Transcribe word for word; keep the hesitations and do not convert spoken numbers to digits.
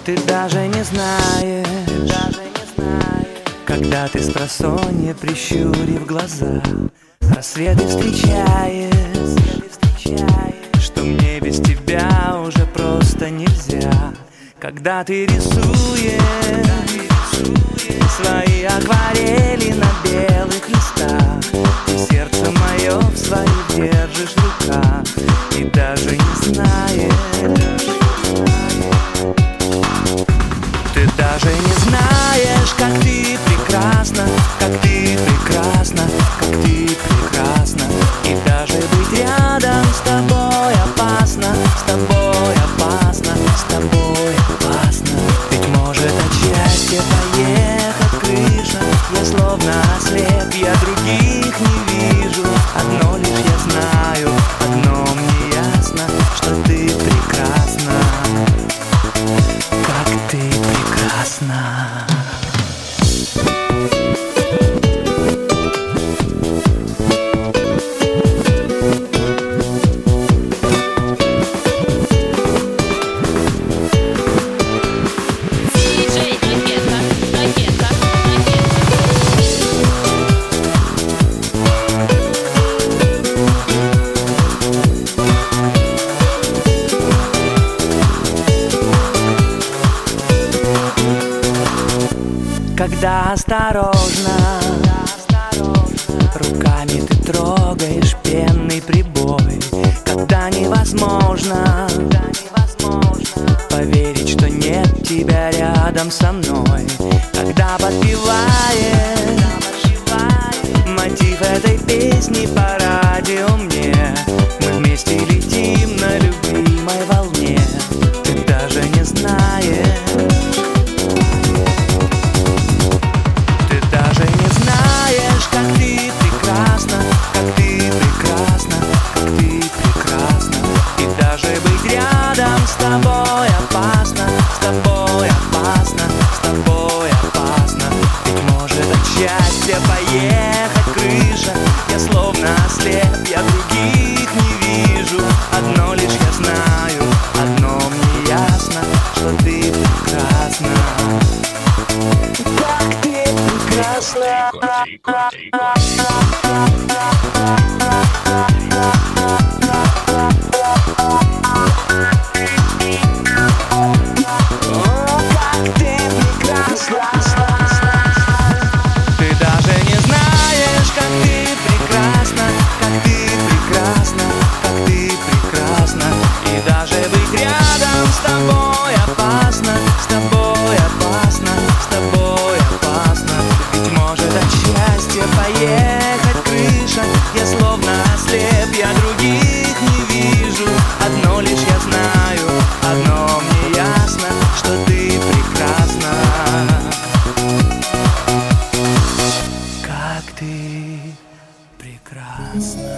Ты даже не знаешь, когда ты спросонья, прищурив глаза, рассветы встречаешь, что мне без тебя уже просто нельзя. Когда ты рисуешь свои акварели на белых листах, и сердце мое в своих держишь в руках, и даже не знаешь, ты даже не знаешь, как ты прекрасна, как ты прекрасна, как ты прекрасна. И даже быть рядом с тобой опасно, с тобой опасно, с тобой опасно. Ведь может от счастья поехать крыша. Я словно ослеп, я других не вижу. Одно лишь я знаю, одно мне ясно, что ты прекрасна, как ты прекрасна. Когда осторожно руками ты трогаешь пенный прибой, когда невозможно поверить, что нет тебя рядом со мной, когда подпеваешь мотив этой песни по радио мне, мы вместе летим на любимой волне. Ты даже не знаешь, как ты прекрасна, как ты прекрасна, как ты прекрасна. И даже быть рядом с тобой опасно, с тобой опасно, с тобой опасно. Ведь может от счастья поехать крыша. Я словно ослеп, я других не вижу. Одно лишь я знаю, одно мне ясно, что ты прекрасна, как ты прекрасна. Ты даже не знаешь, как ты прекрасна, как ты прекрасна, как ты прекрасна. И даже быть рядом с тобой опасно, с тобой опасно, с тобой опасно. Ведь может от счастья поехать крыша. Я словно ослеп, я других не вижу. Одно лишь я знаю, одно мне ясно, что ты прекрасна, как ты прекрасна.